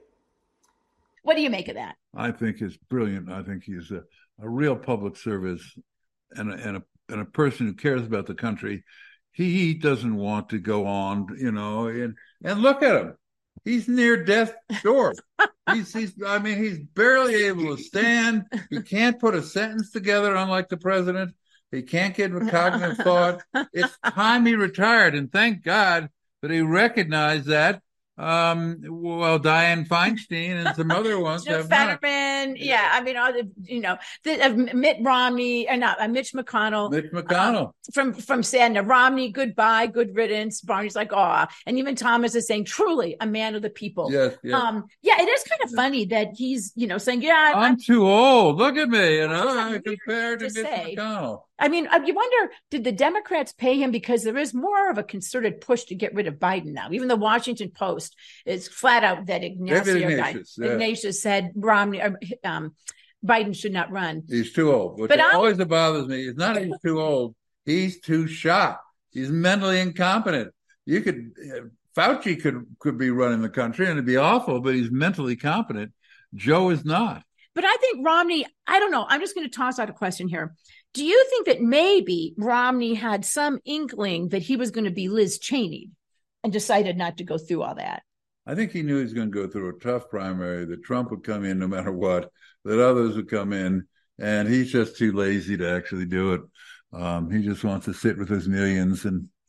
S2: What do you make of that?
S3: I think it's brilliant. I think he's a, a real public service and a, and a and a person who cares about the country. He doesn't want to go on, you know, and and look at him. He's near death's door. he's he's I mean, he's barely able to stand. He can't put a sentence together, unlike the president. He can't get cognitive thought. It's time he retired, and thank God that he recognized that. Um, well, Dianne Feinstein and some other ones
S2: Joe
S3: have not.
S2: Fetterman, yeah, I mean, all the, you know, the, uh, Mitt Romney, or not, uh, Mitch McConnell.
S3: Mitch McConnell.
S2: Um, from from Sandra Romney, goodbye, good riddance. Barney's like, oh, and even Thomas is saying, truly a man of the people.
S3: Yes, yes.
S2: Um, yeah, it is kind of funny that he's, you know, saying, yeah,
S3: I'm,
S2: I'm
S3: too old. Look at me, you know,
S2: That's
S3: compared to
S2: to
S3: Mitch
S2: say.
S3: McConnell.
S2: I mean, uh, you wonder, did the Democrats pay him because there is more of a concerted push to get rid of Biden now? Even the Washington Post is flat out that Ignacio,
S3: David
S2: guy,
S3: Ignatius, yeah.
S2: Ignatius said Romney, uh, um, Biden should not run.
S3: He's too old. Which
S2: But I'm-
S3: always bothers me. It's not that he's too old. He's too shot. He's mentally incompetent. You could, uh, Fauci could could be running the country and it'd be awful, but he's mentally competent. Joe is not.
S2: But I think Romney, I don't know. I'm just going to toss out a question here. Do you think that maybe Romney had some inkling that he was going to be Liz Cheney and decided not to go through all that?
S3: I think he knew he was going to go through a tough primary, that Trump would come in no matter what, that others would come in, and he's just too lazy to actually do it. Um, he just wants to sit with his millions and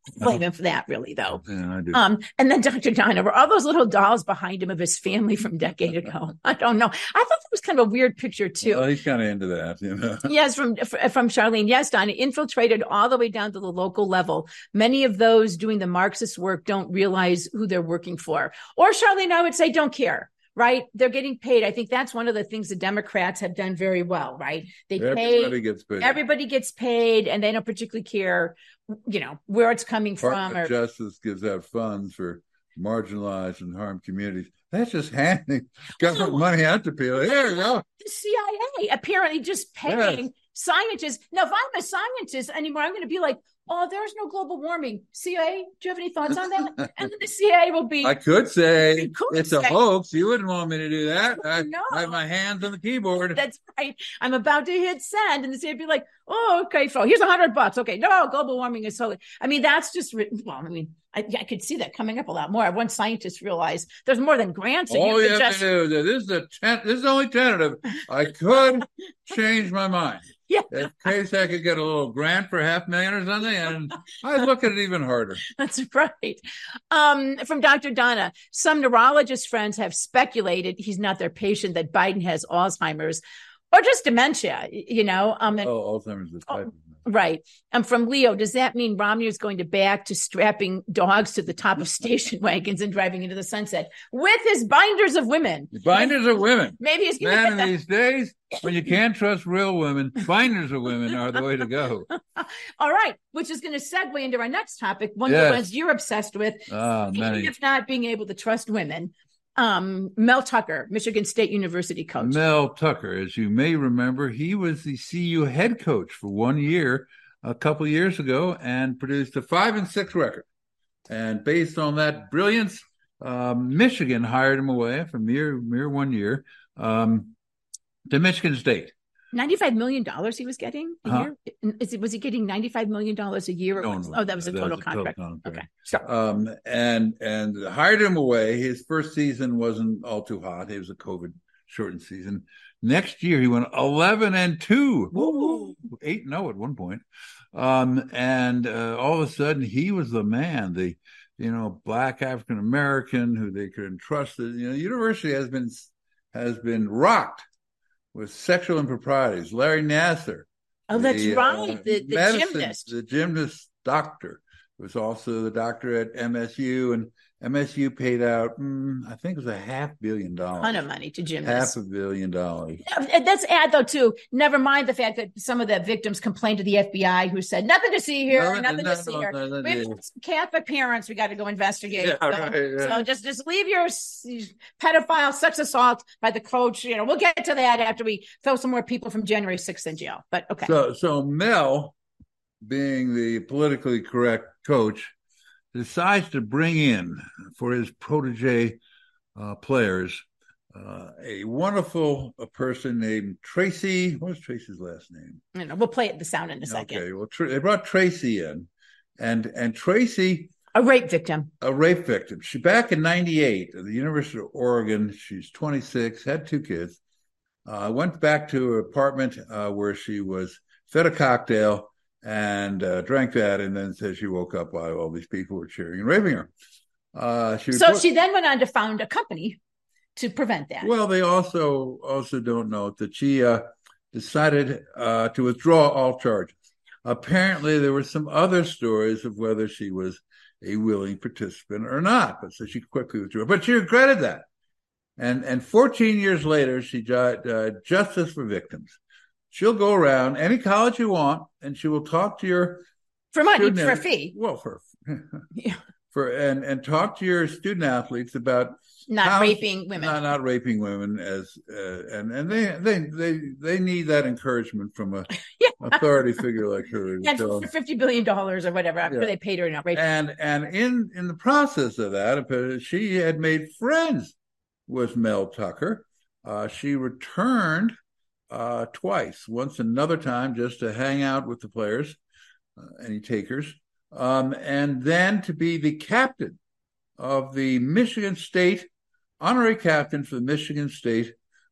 S2: blame him for that, really, though.
S3: Yeah, I do.
S2: Um, and then Doctor Donna, were all those little dolls behind him of his family from a decade ago? I don't know. I thought that was kind of a weird picture, too.
S3: Well, he's kind of into that, you know.
S2: Yes, from from Charlene. Yes, Donna, infiltrated all the way down to the local level. Many of those doing the Marxist work don't realize who they're working for. Or Charlene, I would say, don't care. Right? They're getting paid. I think that's one of the things the Democrats have done very well, right? They
S3: everybody
S2: pay,
S3: gets paid.
S2: Everybody gets paid, and they don't particularly care, you know, where it's coming
S3: Department
S2: from. Or,
S3: of Justice gives out funds for marginalized and harmed communities. That's just handing government oh, money out to people. Here you go.
S2: The C I A apparently just paying yes. scientists. Now, if I'm a scientist anymore, I'm going to be like, oh, there's no global warming. C I A, do you have any thoughts on that? And then the C I A will be.
S3: I could say
S2: could
S3: it's
S2: say,
S3: a hoax. You wouldn't want me to do that. I,
S2: no.
S3: I have my hands on the keyboard.
S2: That's right. I'm about to hit send, and the C I A would be like, oh, okay, so here's a hundred bucks. Okay, no, global warming is totally. I mean, that's just written. Well, I mean, I, I could see that coming up a lot more. Once scientists realize there's more than grants.
S3: All you, you have
S2: just...
S3: to do, this is a ten, this is only tentative. I could change my mind.
S2: Yeah.
S3: In case I could get a little grant for half a million or something, and I'd look at it even harder.
S2: That's right. Um, from Doctor Donna, some neurologist friends have speculated he's not their patient, that Biden has Alzheimer's or just dementia, you know. Um, and,
S3: oh, Alzheimer's is type.
S2: Oh, right. I'm from Leo. Does that mean Romney is going to back to strapping dogs to the top of station wagons and driving into the sunset with his binders of women?
S3: Binders of women.
S2: Maybe he's going
S3: Man,
S2: to get
S3: in these days, when you can't trust real women, binders of women are the way to go.
S2: All right. Which is going to segue into our next topic, one
S3: yes.
S2: of the ones you're obsessed with,
S3: oh,
S2: even if not being able to trust women. Um, Mel Tucker, Michigan State University coach.
S3: Mel Tucker, as you may remember, he was the C U head coach for one year a couple of years ago and produced a five and six record. And based on that brilliance, um, Michigan hired him away for mere mere one year um, to Michigan State.
S2: ninety-five million dollars he was getting a
S3: huh?
S2: year? Is it, was he getting ninety-five million dollars a year?
S3: No, no,
S2: oh, that was a
S3: that
S2: total
S3: was a
S2: contract.
S3: Total contract.
S2: Okay. Sure.
S3: Um, and, and hired him away. His first season wasn't all too hot. It was a COVID shortened season. Next year, he went eleven and two. Woo! eight and oh at one point. Um, and uh, all of a sudden, he was the man, the, you know, black African American who they could entrust. You know, the university has been, has been rocked with sexual improprieties. Larry Nassar.
S2: Oh, that's
S3: the,
S2: right.
S3: Uh,
S2: the the
S3: medicine,
S2: gymnast.
S3: The gymnast doctor was also the doctor at M S U, and M S U paid out, mm, I think it was a half billion dollars.
S2: Ton of money to gymnasts.
S3: Half a billion dollars.
S2: Let's add, though, too, never mind the fact that some of the victims complained to the F B I, who said, nothing to see here,
S3: No,
S2: nothing
S3: no,
S2: to see
S3: no,
S2: here.
S3: no, no,
S2: We have
S3: no.
S2: some Catholic parents we got to go investigate.
S3: Yeah,
S2: so,
S3: right, yeah.
S2: so just, just leave your s- pedophile sex assault by the coach. You know, we'll get to that after we throw some more people from January sixth in jail. But okay.
S3: So, so Mel, being the politically correct coach, decides to bring in for his protege uh, players uh, a wonderful a person named Tracy. What's Tracy's last name?
S2: You know, we'll play it the sound in a second.
S3: Okay, well, Tr- they brought Tracy in, and and Tracy,
S2: a rape victim,
S3: a rape victim. She back in ninety-eight at the University of Oregon. She's twenty-six, had two kids. Uh, went back to her apartment uh, where she was fed a cocktail and uh, drank that, and then said she woke up while all these people were cheering and raping her. Uh, she
S2: so
S3: report-
S2: she then went on to found a company to prevent that.
S3: Well, they also also don't note that she uh, decided uh, to withdraw all charges. Apparently, there were some other stories of whether she was a willing participant or not, but so she quickly withdrew. But she regretted that, and and fourteen years later, she got uh, Justice for Victims. She'll go around any college you want, and she will talk to your
S2: for money,
S3: student-
S2: for a fee.
S3: Well, for
S2: yeah.
S3: for and and talk to your student athletes about
S2: not
S3: how,
S2: raping women,
S3: not not raping women as uh, and and they they they they need that encouragement from a
S2: yeah.
S3: authority figure like her.
S2: And
S3: so,
S2: for fifty billion dollars or whatever, I'm
S3: yeah.
S2: sure they paid her not raping.
S3: And and in in the process of that, she had made friends with Mel Tucker. Uh, she returned. Uh, twice, once another time just to hang out with the players, uh, any takers, um, and then to be the captain of the Michigan State, honorary captain for the Michigan State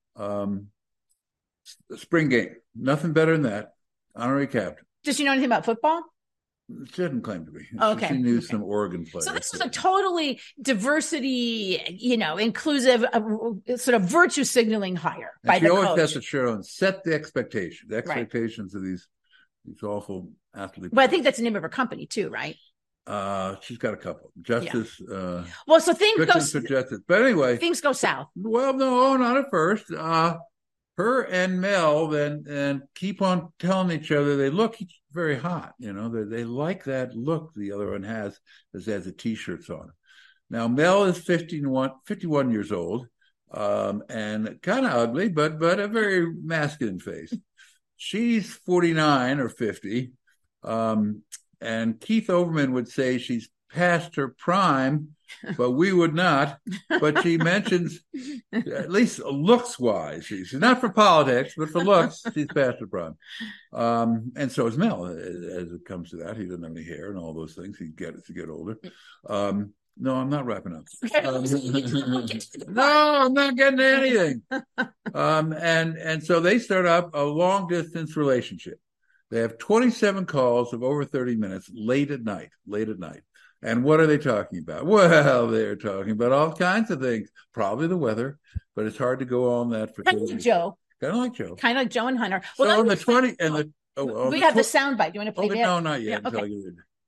S3: um, spring game. Nothing better than that, honorary captain.
S2: Does she know anything about football?
S3: She didn't claim to be.
S2: Okay.
S3: She, she knew
S2: okay.
S3: some Oregon players.
S2: So this was a totally diversity, you know, inclusive, uh, sort of virtue signaling hire
S3: and
S2: by
S3: she
S2: the
S3: always
S2: coach.
S3: has to show and set the expectations, the expectations right. of these these awful athletes.
S2: But I think that's the name of her company too, right?
S3: Uh, she's got a couple. Justice. Yeah. Uh,
S2: well, so things go
S3: for Justice. But anyway,
S2: things go south.
S3: Well, no, not at first. Uh, her and Mel then and keep on telling each other they look very hot. You know, they they like that look the other one has as has the t-shirts on. Now Mel is fifty-one, fifty-one years old, um, and kind of ugly, but but a very masculine face. She's forty-nine or fifty, um, and Keith Olbermann would say she's past her prime, but we would not. But she mentions, at least looks-wise, she's not for politics, but for looks, she's past her prime. Um, and so is Mel, as it comes to that. He doesn't have any hair and all those things. He'd get it to get older. Um, no, I'm not wrapping up. Um, no, I'm not getting to anything. Um, and, and so they start up a long-distance relationship. They have twenty-seven calls of over thirty minutes late at night, late at night. And what are they talking about? Well, they're talking about all kinds of things, probably the weather, but it's hard to go on that for
S2: kind of like Joe.
S3: Kind of like Joe.
S2: Kind of like Joe and Hunter. Well,
S3: so on the twenty and the oh,
S2: we
S3: the
S2: have
S3: tw-
S2: the sound bite. Do you want to play
S3: oh,
S2: that?
S3: No, not yet.
S2: Yeah, okay.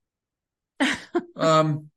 S3: You um.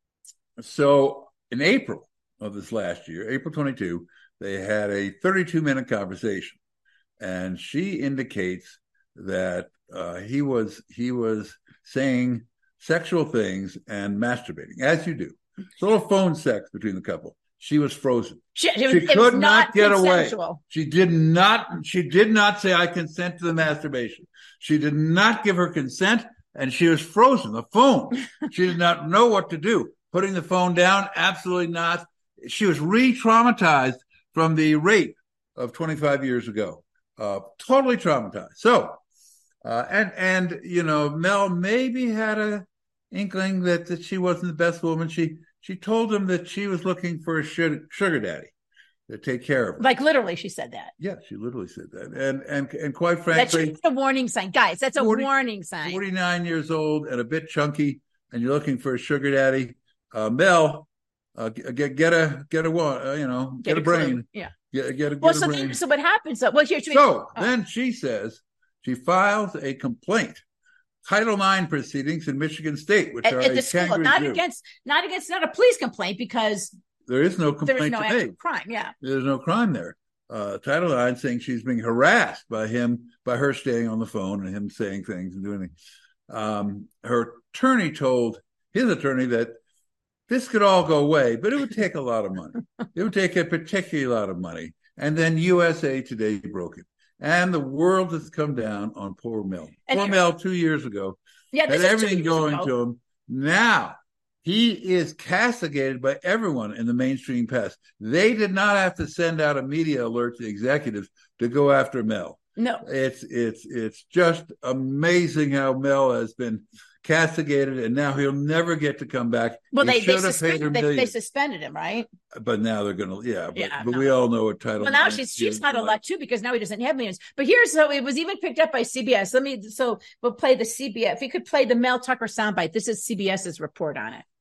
S3: So in April of this last year, April twenty-second, they had a thirty-two minute conversation, and she indicates that uh, he was he was saying sexual things and masturbating, as you do. It's a little phone sex between the couple. She was frozen.
S2: She,
S3: she
S2: it,
S3: could
S2: it was
S3: not,
S2: not
S3: get
S2: consensual.
S3: away. She did not. She did not say, "I consent to the masturbation." She did not give her consent, and she was frozen. The phone. She did not know what to do. Putting the phone down, absolutely not. She was re-traumatized from the rape of twenty-five years ago. Uh, totally traumatized. So, uh, and and you know, Mel maybe had a inkling that, that she wasn't the best woman. She she told him that she was looking for a sugar, sugar daddy to take care of her.
S2: Like literally, she said that.
S3: Yeah, she literally said that. And and and quite frankly,
S2: that's a warning sign, guys. That's a forty, warning sign.
S3: forty-nine years old and a bit chunky, and you're looking for a sugar daddy. Uh, Mel, uh, get get a get a uh, you know get, get a, a brain.
S2: Clue. Yeah.
S3: Get, get a, get
S2: well,
S3: a
S2: so
S3: brain.
S2: Then, so what happens? Though? Well, here.
S3: So
S2: oh.
S3: then she says she files a complaint. Title nine proceedings in Michigan State, which
S2: at,
S3: are
S2: at
S3: a
S2: the school, not
S3: do.
S2: against, not against, not a police complaint because
S3: there is no complaint.
S2: There is no
S3: to
S2: actual
S3: make.
S2: crime. Yeah,
S3: there's no crime there. Uh, Title nine saying she's being harassed by him, by her staying on the phone and him saying things and doing things. Um, her attorney told his attorney that this could all go away, but it would take a lot of money. It would take a particularly lot of money. And then U S A Today broke it. And the world has come down on poor Mel. And poor Mel two years ago
S2: yeah,
S3: had everything going ago. to him. Now he is castigated by everyone in the mainstream press. They did not have to send out a media alert to the executives to go after Mel.
S2: No,
S3: it's it's it's just amazing how Mel has been castigated, and now he'll never get to come back.
S2: Well, they they, suspended, they, they suspended him, right?
S3: But now they're going to, yeah. But,
S2: yeah,
S3: but
S2: no.
S3: we all know what title.
S2: Well, now she's she's had a lot too because now he doesn't have millions. But here's so it was even picked up by C B S. Let me so we'll play the C B S. If you could play the Mel Tucker soundbite, this is CBS's report on it.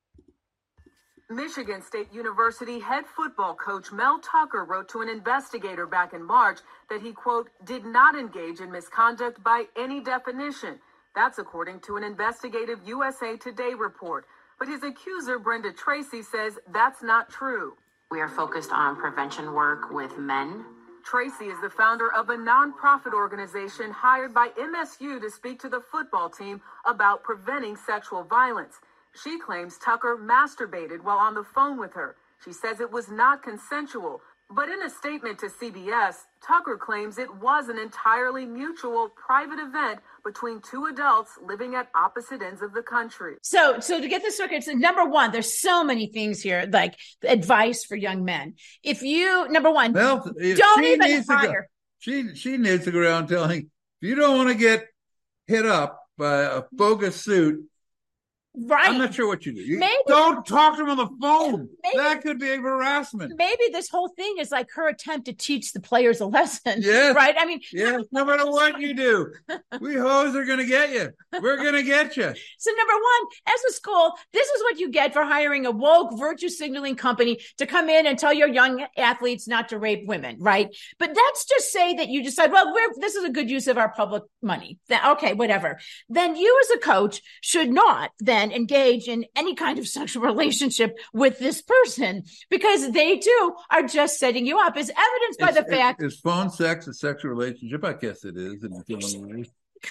S10: Michigan State University head football coach Mel Tucker wrote to an investigator back in March that he, quote, did not engage in misconduct by any definition. That's according to an investigative U S A Today report. But his accuser, Brenda Tracy, says that's not true.
S11: We are focused on prevention work with men.
S10: Tracy is the founder of a nonprofit organization hired by M S U to speak to the football team about preventing sexual violence. She claims Tucker masturbated while on the phone with her. She says it was not consensual. But in a statement to C B S, Tucker claims it was an entirely mutual, private event between two adults living at opposite ends of the country.
S2: So, so to get this record, so number one, there's so many things here, like advice for young men. If you, number one, well, don't even hire.
S3: She she needs to go around telling, if you don't want to get hit up by a bogus suit,
S2: Right.
S3: I'm not sure what you do. You
S2: maybe,
S3: don't talk to him on the phone.
S2: Maybe,
S3: that could be harassment.
S2: Maybe this whole thing is like her attempt to teach the players a lesson.
S3: Yes.
S2: Right? I mean,
S3: yes. No matter what you do, we hoes are going to get you. We're going to get you.
S2: So number one, as a school, this is what you get for hiring a woke virtue signaling company to come in and tell your young athletes not to rape women, right? But let's just say that you decide, well, we're, this is a good use of our public money. Then, okay, whatever. Then you as a coach should not then engage in any kind of sexual relationship with this person, because they too are just setting you up, as evidenced by
S3: it's,
S2: the fact.
S3: Is phone sex a sexual relationship? I guess it is. In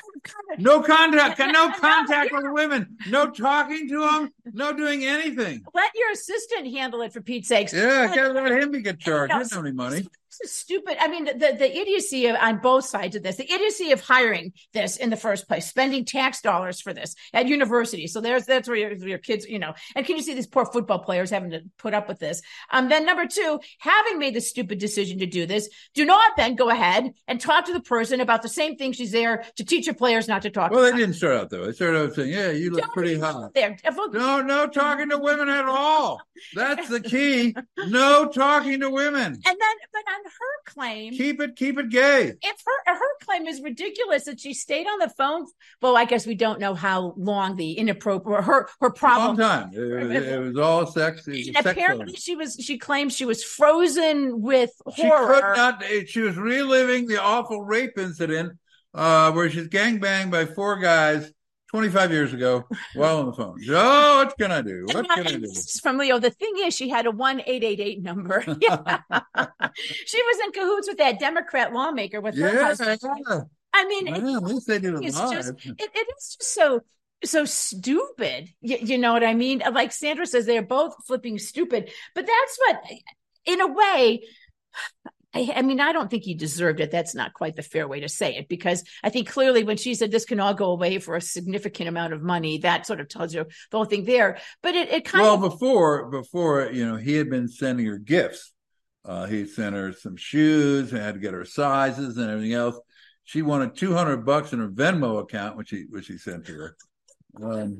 S3: no contact, no contact with women, no talking to them, no doing anything.
S2: Let your assistant handle it, for Pete's sakes.
S3: Yeah, gotta let him get charged. He doesn't have any money.
S2: This is stupid. I mean, the, the idiocy of, on both sides of this, the idiocy of hiring this in the first place, spending tax dollars for this at university. So there's, that's where your, your kids, you know, and can you see these poor football players having to put up with this? Um, then number two, having made the stupid decision to do this, do not then go ahead and talk to the person about the same thing she's there to teach your players not to talk
S3: well,
S2: about.
S3: Well, they didn't start out though. They started out saying, yeah, you look
S2: Don't
S3: pretty hot.
S2: There.
S3: No, no talking to women at all. That's the key. No talking to women.
S2: And then, but on her claim,
S3: keep it, keep it gay.
S2: If her her claim is ridiculous that she stayed on the phone, well, I guess we don't know how long the inappropriate her her problem.
S3: Long time. It, it, it was all sex. Was
S2: and apparently, sex she was. She claims she was frozen with horror.
S3: She could not. She was reliving the awful rape incident uh, where she's gangbanged by four guys twenty-five years ago while on the phone. Oh, what can I do? What can I do?
S2: This is from Leo. The thing is, she had a one eight eight eight number. Yeah. She was in cahoots with that Democrat lawmaker with her
S3: yeah,
S2: husband.
S3: Yeah.
S2: I mean,
S3: well, it, at least they did it
S2: it's
S3: live.
S2: just, it, it is just so so stupid. You, you know what I mean? Like Sandra says, they're both flipping stupid. But that's what, in a way, I, I mean, I don't think he deserved it. That's not quite the fair way to say it, because I think clearly when she said this can all go away for a significant amount of money, that sort of tells you the whole thing there. But it, it kind
S3: well,
S2: of...
S3: Well, before, before, you know, he had been sending her gifts. Uh, he sent her some shoes and had to get her sizes and everything else. She wanted two hundred bucks in her Venmo account, which he, which he sent to her. Um,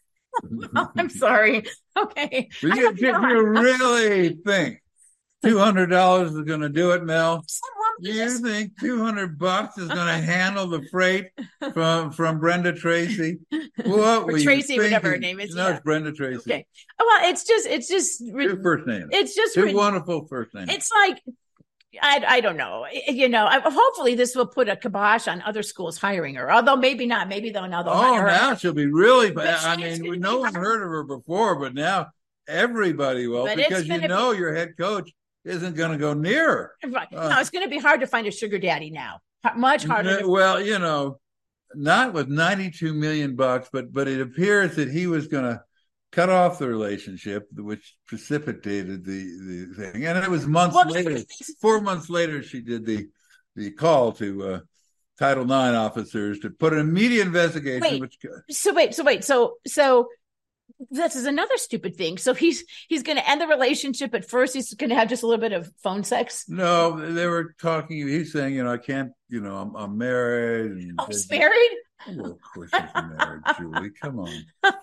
S2: oh, I'm sorry. Okay.
S3: But you, you, you really think two hundred dollars is going to do it, Mel? Do you think two hundred bucks is going to handle the freight from from Brenda Tracy? What
S2: or Tracy, whatever her name is.
S3: No,
S2: yeah.
S3: it's Brenda Tracy.
S2: Okay. Well, it's just, it's just.
S3: Two first names.
S2: It's just.
S3: Two wonderful first names.
S2: It's like, I, I don't know. You know, I, hopefully this will put a kibosh on other schools hiring her. Although maybe not. Maybe they'll now they'll
S3: oh,
S2: hire
S3: now
S2: her.
S3: she'll be really bad.
S2: But
S3: I mean, no one heard of her before, but now everybody will,
S2: but
S3: because you know
S2: be,
S3: your head coach isn't going to go near her.
S2: Right.
S3: Uh,
S2: no, it's going to be hard to find a sugar daddy now. Much harder.
S3: To- well, you know, not with ninety-two million bucks, but but it appears that he was going to cut off the relationship, which precipitated the, the thing. And it was months well, later, four months later, she did the the call to uh, Title nine officers to put an immediate investigation.
S2: Wait,
S3: which,
S2: so wait, so wait, so so this is another stupid thing. So he's he's going to end the relationship. At first, he's going to have just a little bit of phone sex.
S3: No, they were talking. He's saying, you know, I can't. You know, I'm, I'm married. And
S2: oh, he's married.
S3: Well, of course he's married, Julie. Come on.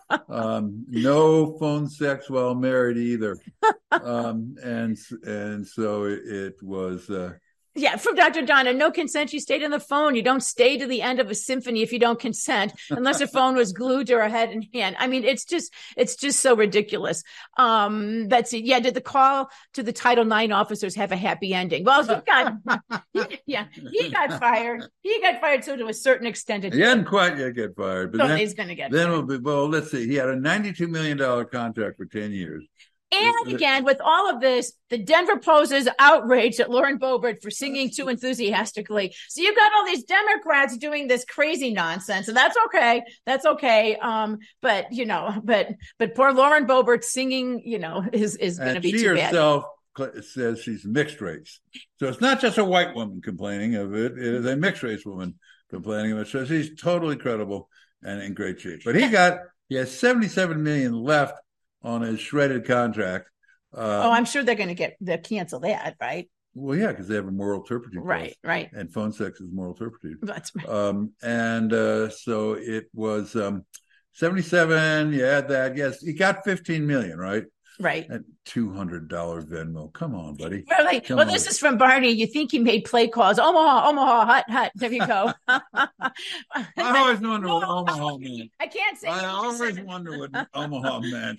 S3: Um, no phone sex while married either. Um, and and so it, it was. Uh,
S2: Yeah, from Doctor Donna, no consent. She stayed on the phone. You don't stay to the end of a symphony if you don't consent, unless the phone was glued to her head and hand. I mean, it's just, it's just so ridiculous. Um, that's it. Yeah, did the call to the Title nine officers have a happy ending? Well, he got, he, yeah, he got fired. He got fired, so to a certain extent, it
S3: he hadn't quite yet get fired, but
S2: no,
S3: then
S2: he's going to get.
S3: Then
S2: fired.
S3: we'll be. Well, let's see. He had a ninety-two million dollars contract for ten years.
S2: And again, with all of this, the Denver Post is outraged at Lauren Boebert for singing too enthusiastically. So you've got all these Democrats doing this crazy nonsense, and that's okay. That's okay. Um, but you know, but but poor Lauren Boebert singing, you know, is is going to be
S3: she
S2: too bad.
S3: herself says she's mixed race, so it's not just a white woman complaining of it; it is a mixed race woman complaining of it. So she's totally credible and in great shape. But he got he has seventy-seven million dollars left on his shredded contract. Uh,
S2: oh, I'm sure they're going to get they'll cancel that, right?
S3: Well, yeah, because they have a moral turpitude.
S2: Right,
S3: clause,
S2: right.
S3: And phone sex is moral turpitude.
S2: That's right.
S3: Um, and uh, so it was. Um, seventy-seven, you add that. Yes, he got fifteen million, right?
S2: Right.
S3: At two hundred dollars Venmo. Come on, buddy.
S2: Really?
S3: Come
S2: well,
S3: on.
S2: This is from Barney. You think he made play calls. Omaha, Omaha, hut, hut. There you go.
S3: I always wonder what Omaha meant.
S2: I can't say.
S3: I always wonder what Omaha meant.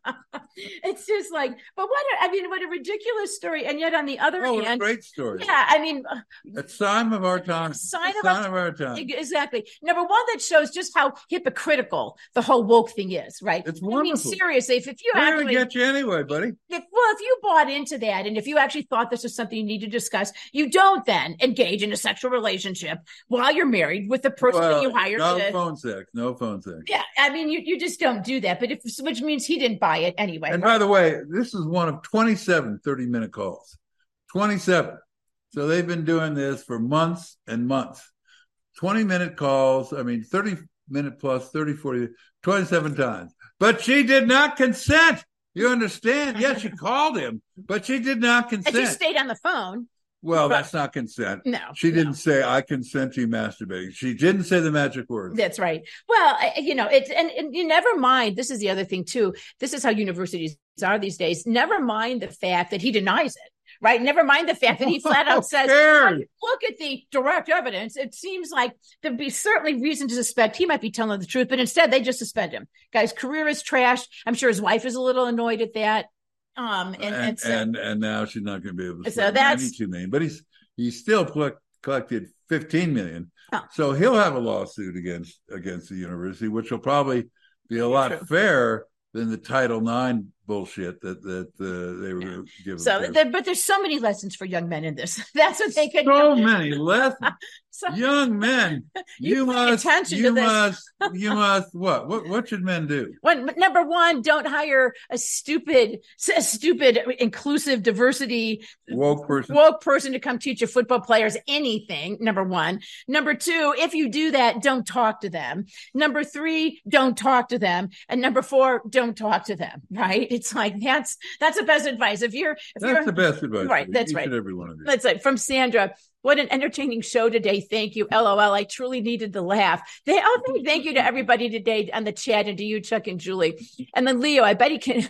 S2: It's just like, but what, a, I mean, what a ridiculous story. And yet on the other
S3: oh,
S2: hand.
S3: a great story.
S2: Yeah, I mean.
S3: A sign of our time.
S2: Sign, of,
S3: sign
S2: our,
S3: of our time.
S2: Exactly. Number one, that shows just how hypocritical the whole woke thing is, right?
S3: It's wonderful.
S2: I mean, seriously, if, if you
S3: We're
S2: actually.
S3: going to get you anyway, buddy.
S2: If, well, if you bought into that and if you actually thought this was something you need to discuss, you don't then engage in a sexual relationship while you're married with the person
S3: well,
S2: that you hired.
S3: No
S2: to,
S3: phone sex. No phone sex.
S2: Yeah. I mean, you, you just don't do that. But if, which means he didn't buy it anyway.
S3: And
S2: right?
S3: by the way, this is one of twenty-seven thirty-minute calls. twenty-seven. So they've been doing this for months and months. twenty-minute calls. I mean, thirty-minute plus, thirty, forty, twenty-seven times. But she did not consent. You understand? Yes, she called him, but she did not consent.
S2: And she stayed on the phone.
S3: Well,
S2: but,
S3: that's not consent.
S2: No.
S3: She didn't
S2: no.
S3: say, I consent to you masturbating. She didn't say the magic words.
S2: That's right. Well, you know, it's, and, and you never mind. This is the other thing, too. This is how universities are these days. Never mind the fact that he denies it. Right. Never mind the fact that he flat out says, look at the direct evidence. It seems like there'd be certainly reason to suspect he might be telling the truth, but instead they just suspend him. Guy's career is trashed. I'm sure his wife is a little annoyed at that. Um, and,
S3: and,
S2: and, so,
S3: and, and now she's not going to be able to
S2: so that's
S3: ninety-two million, but he's, he's still collect, collected fifteen million.
S2: Oh.
S3: So he'll have a lawsuit against, against the university, which will probably be a lot True. fairer than the Title nine bullshit that that uh, they were yeah. given.
S2: So, the, but there's so many lessons for young men in this. That's what they could.
S3: So many lessons. So, young men, you, you must, you must, you must. What? What? What should men do?
S2: When, number one, don't hire a stupid, a stupid, inclusive, diversity
S3: woke person,
S2: woke person to come teach your football players anything. Number one. Number two, if you do that, don't talk to them. Number three, don't talk to them. And number four, don't talk to them. Right? It's like that's that's the best advice. If you're, if
S3: that's
S2: you're,
S3: the best advice.
S2: Right? That's
S3: Each
S2: right.
S3: And every one of you.
S2: That's right. From Sandra. What an entertaining show today. Thank you. LOL. I truly needed to laugh. They, oh, thank you to everybody today on the chat and to you, Chuck and Julie. And then Leo, I bet he can,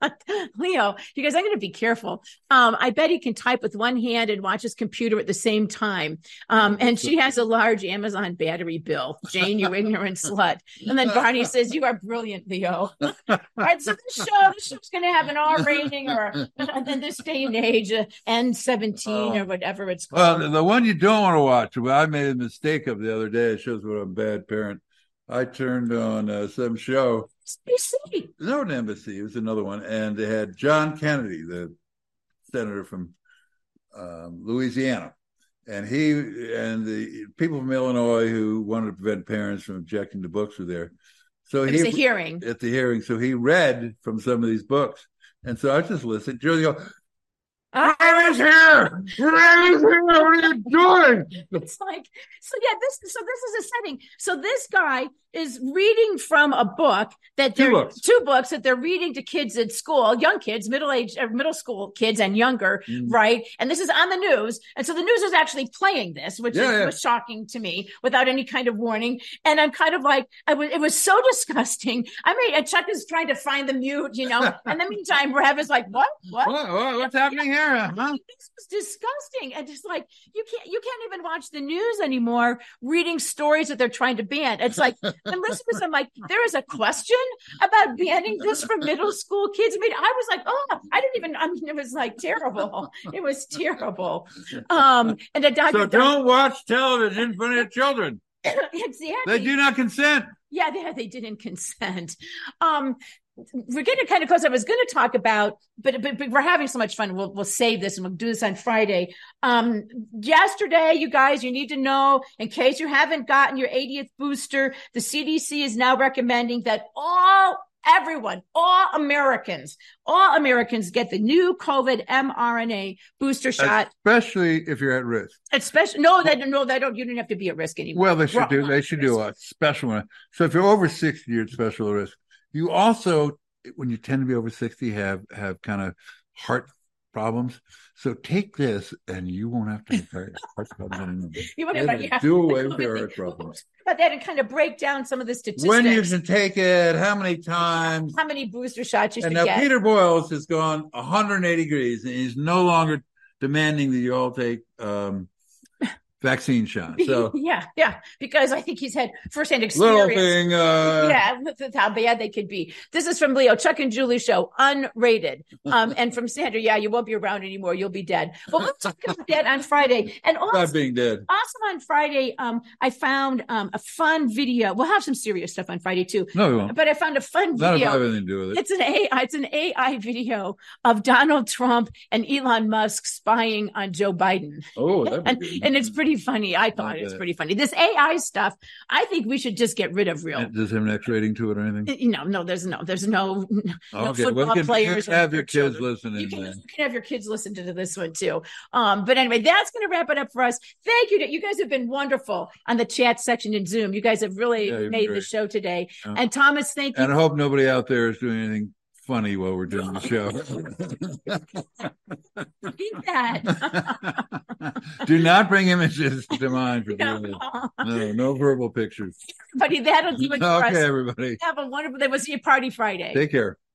S2: Leo, you guys, I'm going to be careful. Um, I bet he can type with one hand and watch his computer at the same time. Um, and she has a large Amazon battery bill. Jane, you ignorant slut. And then Barney says, you are brilliant, Leo. All right. So this show, this show's going to have an R rating or in this day and age, uh, N seventeen oh. or whatever it's called.
S3: Well, the one you don't want to watch, well, I made a mistake of the other day. It shows what I'm a bad parent. I turned on uh, some show.
S2: N B C.
S3: No, an embassy. It was another one. And they had John Kennedy, the senator from um, Louisiana. And he and the people from Illinois who wanted to prevent parents from objecting to books were there. So
S2: it
S3: he
S2: was a hearing.
S3: At the hearing. So he read from some of these books. And so I just listened. Julie go, Ray is here. Ray is here. What are you doing?
S2: It's like, so yeah, this, so this is a setting. So this guy is reading from a book that they're,
S3: two books.
S2: two books that they're reading to kids at school, young kids, middle age, or middle school kids and younger, mm. right? And this is on the news. And so the news is actually playing this, which
S3: yeah,
S2: is,
S3: yeah.
S2: was shocking to me without any kind of warning. And I'm kind of like, I was, it was so disgusting. I mean, and Chuck is trying to find the mute, you know, and in the meantime, Rev is like, what, what?
S3: what, what what's happening here? Huh?
S2: This was disgusting. And just like, you can't, you can't even watch the news anymore reading stories that they're trying to ban. It's like, and listen to I'm like, there is a question about banning this for middle school kids. I mean, I was like, oh, I didn't even, I mean, it was like terrible. It was terrible. Um, and the doctor.
S3: So don't watch television in front of your children.
S2: Exactly.
S3: They do not consent.
S2: Yeah, they, they didn't consent. Um, we're getting kind of close. I was going to talk about, but, but, but we're having so much fun. We'll we'll save this and we'll do this on Friday. Um, yesterday, you guys, you need to know, in case you haven't gotten your eightieth booster, the C D C is now recommending that all, everyone, all Americans, all Americans get the new COVID mRNA booster shot.
S3: Especially if you're at risk.
S2: Especially, no, they no, they don't, you don't have to be at risk anymore.
S3: Well, they should do, they should do a special one. So if you're over sixty, you're at special risk. You also, when you tend to be over sixty, have have kind of heart problems. So take this, and you won't have to have heart problems anymore.
S2: You won't have, yeah.
S3: Do away with your heart problems.
S2: But that and kind of break down some of the statistics.
S3: When you can take it, how many times,
S2: how many booster shots you
S3: and
S2: should
S3: now
S2: get.
S3: Peter Boyles has gone one hundred eighty degrees, and he's no longer demanding that you all take um, vaccine shots. So
S2: yeah, yeah, because I think he's had firsthand experience.
S3: Little thing, uh,
S2: yeah, with, with how bad they could be. This is from Leo, Chuck and Julie show, unrated. Um, and from Sandra, yeah, you won't be around anymore. You'll be dead. But let's talk about that on Friday. And also,
S3: not being dead.
S2: Also on Friday, um, I found um a fun video. We'll have some serious stuff on Friday too.
S3: No, we won't.
S2: But I found a fun
S3: Not
S2: video.
S3: if I have anything to do with it.
S2: It's an A I. It's an A I video of Donald Trump and Elon Musk spying on Joe Biden.
S3: Oh, that'd be
S2: and,
S3: good.
S2: and it's pretty funny. I thought it's pretty funny. This A I stuff, I think we should just get rid of real.
S3: Does it have an X rating to it or anything?
S2: No, no, there's no, there's no, no
S3: Okay,
S2: football
S3: well, you can,
S2: players.
S3: you can have your kids
S2: children.
S3: listening.
S2: You can,
S3: then.
S2: you can have your kids listen to this one too. Um, but anyway, that's going to wrap it up for us. Thank you. To, you guys have been wonderful on the chat section in Zoom. You guys have really
S3: Yeah,
S2: made
S3: great.
S2: the show today.
S3: Yeah.
S2: And Thomas, thank you.
S3: And I hope nobody out there is doing anything funny while we're doing the show.
S2: Eat that.
S3: Do not bring images to mind for
S2: No.
S3: doing this. No, no verbal pictures.
S2: Buddy, that'll do it for
S3: Okay,
S2: us.
S3: everybody.
S2: Have a wonderful day. We'll see you Party Friday.
S3: Take care.